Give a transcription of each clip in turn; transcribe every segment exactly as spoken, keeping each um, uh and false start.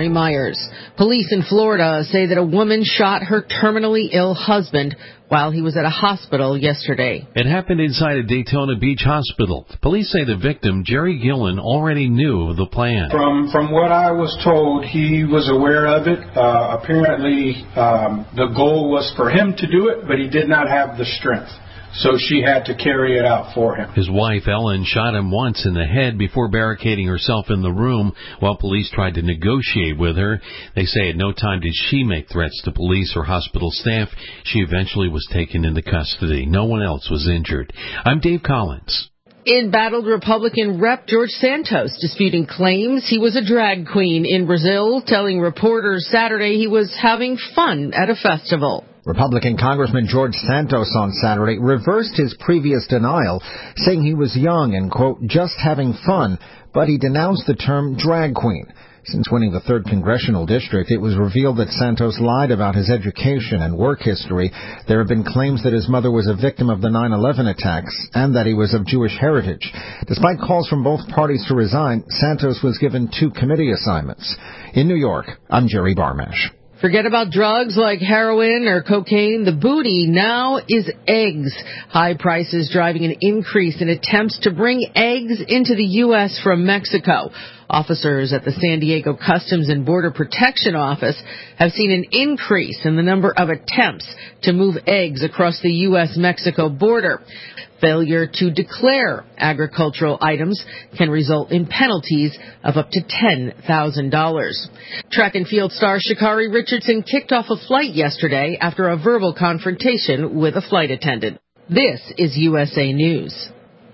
Corey Myers. Police in Florida say that a woman shot her terminally ill husband while he was at a hospital yesterday. It happened inside a Daytona Beach hospital. Police say the victim, Jerry Gillen, already knew of the plan. From from what I was told, he was aware of it. Uh, apparently, um, the goal was for him to do it, but he did not have the strength. So she had to carry it out for him. His wife, Ellen, shot him once in the head before barricading herself in the room while police tried to negotiate with her. They say at no time did she make threats to police or hospital staff. She eventually was taken into custody. No one else was injured. I'm Dave Collins. Embattled Republican Rep George Santos disputing claims he was a drag queen in Brazil, telling reporters Saturday he was having fun at a festival. Republican Congressman George Santos on Saturday reversed his previous denial, saying he was young and, quote, just having fun, but he denounced the term drag queen. Since winning the third congressional district, it was revealed that Santos lied about his education and work history. There have been claims that his mother was a victim of the nine eleven attacks and that he was of Jewish heritage. Despite calls from both parties to resign, Santos was given two committee assignments. In New York, I'm Jerry Barmash. Forget about drugs like heroin or cocaine. The booty now is eggs. High prices driving an increase in attempts to bring eggs into the U S from Mexico. Officers at the San Diego Customs and Border Protection Office have seen an increase in the number of attempts to move eggs across the U S Mexico border. Failure to declare agricultural items can result in penalties of up to ten thousand dollars. Track and field star Sha'Carri Richardson kicked off a flight yesterday after a verbal confrontation with a flight attendant. This is U S A News.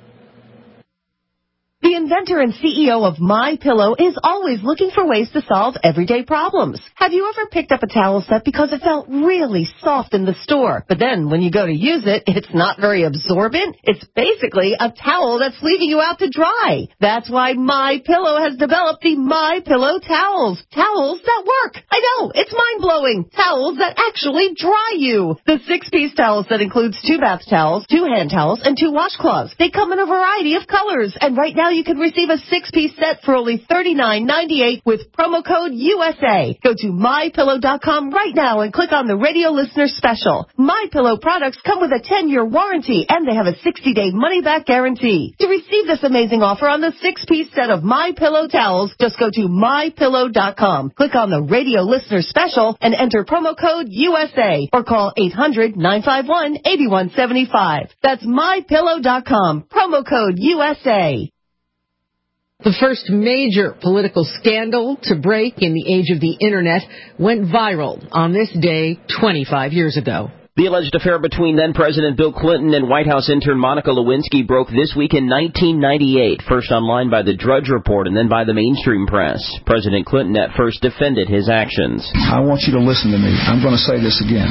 The inventor and C E O of MyPillow is always looking for ways to solve everyday problems. Have you ever picked up a towel set because it felt really soft in the store, but then when you go to use it, it's not very absorbent? It's basically a towel that's leaving you out to dry. That's why MyPillow has developed the MyPillow towels. Towels that work. I know, it's mind-blowing. Towels that actually dry you. The six-piece towel set includes two bath towels, two hand towels, and two washcloths. They come in a variety of colors, and right now you can receive a six-piece set for only thirty-nine ninety-eight with promo code U S A. Go to my pillow dot com right now and click on the radio listener special. MyPillow products come with a ten-year warranty, and they have a sixty-day money-back guarantee. To receive this amazing offer on the six-piece set of MyPillow towels, just go to my pillow dot com, click on the radio listener special, and enter promo code U S A, or call eight hundred nine five one eight one seven five. That's my pillow dot com, promo code U S A. The first major political scandal to break in the age of the Internet went viral on this day twenty-five years ago. The alleged affair between then-President Bill Clinton and White House intern Monica Lewinsky broke this week in nineteen ninety-eight, first online by the Drudge Report and then by the mainstream press. President Clinton at first defended his actions. I want you to listen to me. I'm going to say this again.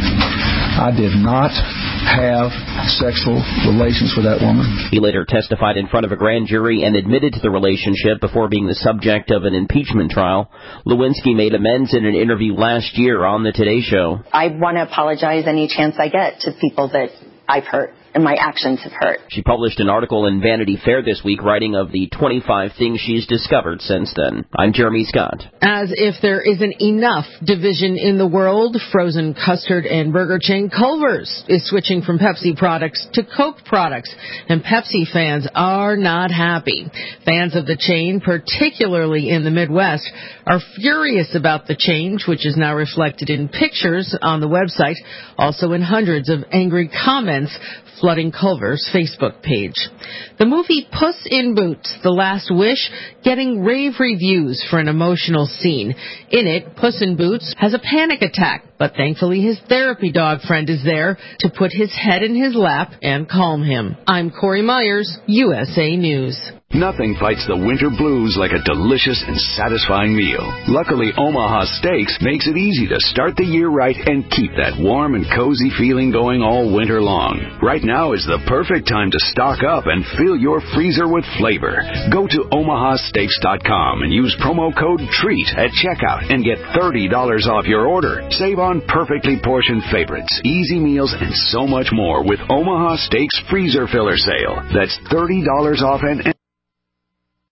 I did not have sexual relations with that woman. He later testified in front of a grand jury and admitted to the relationship before being the subject of an impeachment trial. Lewinsky made amends in an interview last year on the Today Show. I want to apologize any chance I get to people that I've hurt and my actions have hurt. She published an article in Vanity Fair this week writing of the twenty-five things she's discovered since then. I'm Jeremy Scott. As if there isn't enough division in the world, frozen custard and burger chain Culver's is switching from Pepsi products to Coke products, and Pepsi fans are not happy. Fans of the chain, particularly in the Midwest, are furious about the change, which is now reflected in pictures on the website, also in hundreds of angry comments flooding Culver's Facebook page. The movie Puss in Boots: The Last Wish getting rave reviews for an emotional scene. In it, Puss in Boots has a panic attack, but thankfully his therapy dog friend is there to put his head in his lap and calm him. I'm Corey Myers, U S A News. Nothing fights the winter blues like a delicious and satisfying meal. Luckily, Omaha Steaks makes it easy to start the year right and keep that warm and cozy feeling going all winter long. Right now is the perfect time to stock up and fill your freezer with flavor. Go to omaha steaks dot com and use promo code TREAT at checkout and get thirty dollars off your order. Save on perfectly portioned favorites, easy meals, and so much more with Omaha Steaks Freezer Filler Sale. That's thirty dollars off and